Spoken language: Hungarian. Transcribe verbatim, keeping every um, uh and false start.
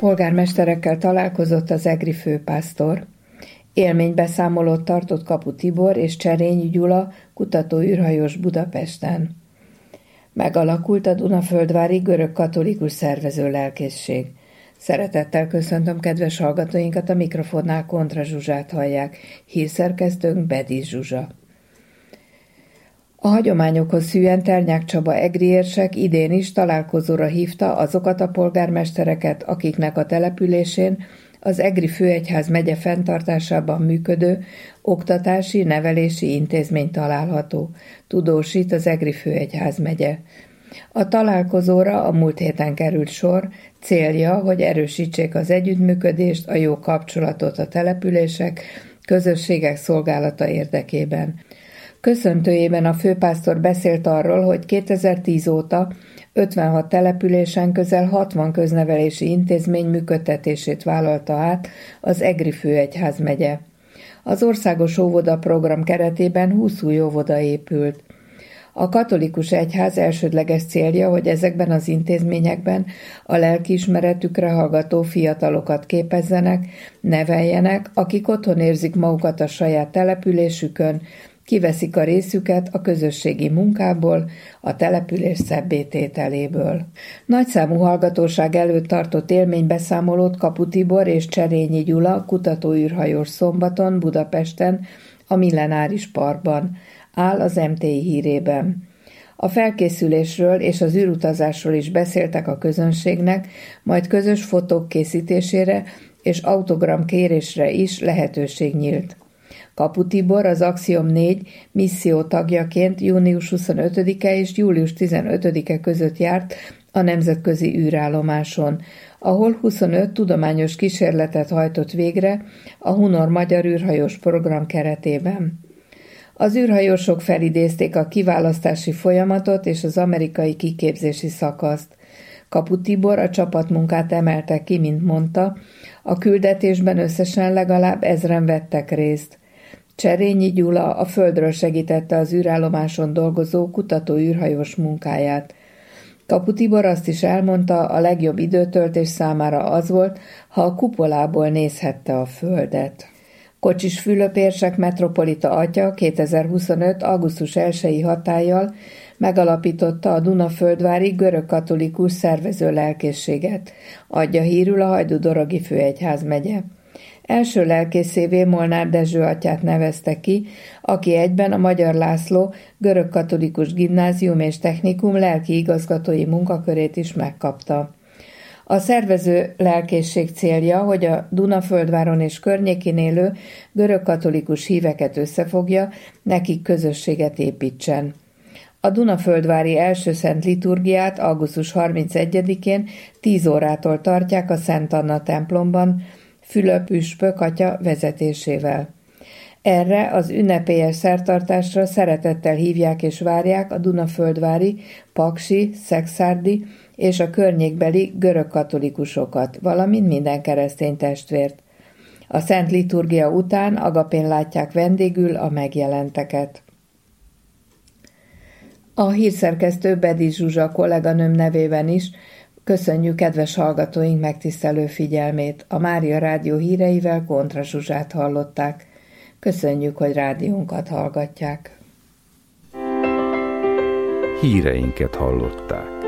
Polgármesterekkel találkozott az egri főpásztor. Élménybeszámolót tartott Kapu Tibor és Cserényi Gyula kutatóűrhajós Budapesten. Megalakult a Dunaföldvári görögkatolikus szervező lelkészség. Szeretettel köszöntöm kedves hallgatóinkat, a mikrofonnál Kontra Zsuzsát hallják, hírszerkesztőnk Bedis Zsuzsa. A hagyományokhoz hűen Ternyák Csaba egri érsek idén is találkozóra hívta azokat a polgármestereket, akiknek a településén az Egri Főegyház megye fenntartásában működő oktatási, nevelési intézmény található, tudósít az Egri Főegyház megye. A találkozóra a múlt héten került sor, célja, hogy erősítsék az együttműködést, a jó kapcsolatot a települések, közösségek szolgálata érdekében. Köszöntőjében a főpásztor beszélt arról, hogy kétezer-tíz óta ötvenhat településen közel hatvan köznevelési intézmény működtetését vállalta át az Egri Főegyház megye. Az országos óvoda program keretében húsz új óvoda épült. A katolikus egyház elsődleges célja, hogy ezekben az intézményekben a lelkiismeretükre hallgató fiatalokat képezzenek, neveljenek, akik otthon érzik magukat a saját településükön, kiveszik a részüket a közösségi munkából, a település szebbé tételéből. Nagyszámú hallgatóság előtt tartott élménybeszámolót Kapu Tibor és Cserényi Gyula kutatóűrhajós szombaton Budapesten, a Millenáris Parkban, áll az em té i hírében. A felkészülésről és az űrutazásról is beszéltek a közönségnek, majd közös fotók készítésére és autogram kérésre is lehetőség nyílt. Kapu Tibor az Axiom négy misszió tagjaként június huszonötödike és július tizenötödike között járt a nemzetközi űrállomáson, ahol huszonöt tudományos kísérletet hajtott végre a Hunor Magyar űrhajós program keretében. Az űrhajósok felidézték a kiválasztási folyamatot és az amerikai kiképzési szakaszt. Kapu Tibor a csapatmunkát emelte ki, mint mondta, a küldetésben összesen legalább ezren vettek részt. Cserényi Gyula a Földről segítette az űrállomáson dolgozó kutató űrhajós munkáját. Kapu Tibor azt is elmondta, a legjobb időtöltés számára az volt, ha a kupolából nézhette a Földet. Kocsis Fülöp érsek metropolita atya kétezer-huszonöt. augusztus elsejei hatállyal megalapította a Dunaföldvári görögkatolikus szervező lelkészséget, adja hírül a Hajdú-Dorogi Főegyház megye. Első lelkészévé Molnár Dezső atyát nevezte ki, aki egyben a Magyar László görögkatolikus gimnázium és technikum lelki igazgatói munkakörét is megkapta. A szervező lelkészség célja, hogy a Dunaföldváron és környékén élő görögkatolikus híveket összefogja, nekik közösséget építsen. A Dunaföldvári első szent liturgiát augusztus harmincegyedikén tíz órától tartják a Szent Anna templomban, Fülöp püspök atya vezetésével. Erre az ünnepélyes szertartásra szeretettel hívják és várják a Dunaföldvári, paksi, szekszárdi és a környékbeli görögkatolikusokat, valamint minden keresztény testvért. A szent liturgia után agapén látják vendégül a megjelenteket. A hírszerkesztő Bedis Zsuzsa kolléganőm nevében is köszönjük kedves hallgatóink megtisztelő figyelmét. A Mária Rádió híreivel Kontra Zsuzsát hallották. Köszönjük, hogy rádiónkat hallgatják. Híreinket hallották.